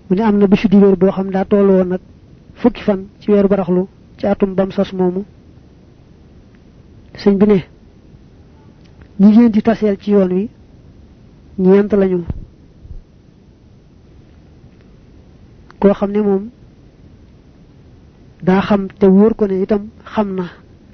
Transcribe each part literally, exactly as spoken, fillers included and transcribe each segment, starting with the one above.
mu ne am na bisu di wér boo xam daa toll woon nag fukki fan ci weeru baraxlu ci atum bam sos moomu sëñ bi ne ñi ngeen di taseel ci yoon wi ñeent lañu koo xam ne moom daa xam te wóor ko ne itam xam na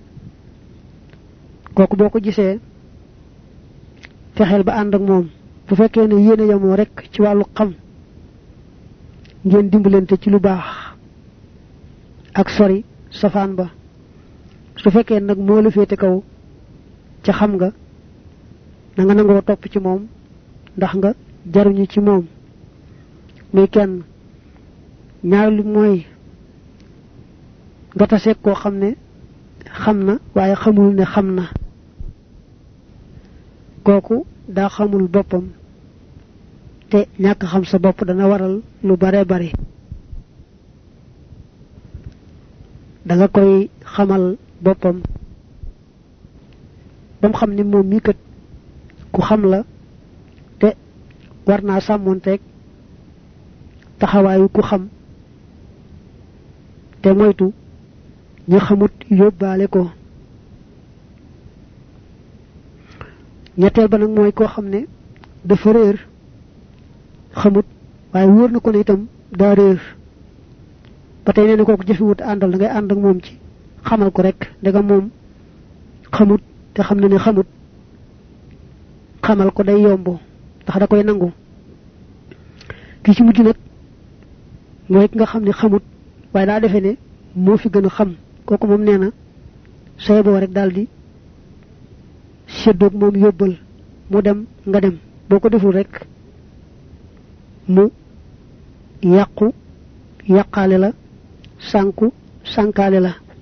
kooku boo ko gisee fexeel ba ànd ak moom bu fekkee ne yéene yamoo rek ci wàllu xam ngeen dimbalante ci lu baax ak sori safaan ba su fekkee nag moo la féete kaw ca xam nga na nga nangoo topp ci moom ndax nga jaruñu ci moom muy kenn ñaar lu mooy nga taseeg koo xam ne xam na waaye xamul ne xam na kooku daa xamul boppam te ñàkk xam sa bopp dana waral lu bare bare da nga koy xamal boppam bam xam ni moom mi kat ku xam la te war naa sàmmonteeg taxawaayu ku xam te moytu ñu xamut yóbbaale ko ñetteel ba nag mooy koo xam ne dafa réer xamut waaye wóor na ko ne itam daa réer ba tey nee na kooku jëfiwut àndal da ngay ànd ak moom ci xamal ko rek ndega moom xamut te xam na ne xamut xamal ko day yomb ndax da koy nangu ki ci mujj nag mooy ki nga xam ne xamut waaye daa defe ne moo fi gën a xam kooku moom nee na say boo rek daldi seddoog moom yóbbal mu dem nga dem boo ko deful rek mu yàqu yàqaale la sànku sànkaale la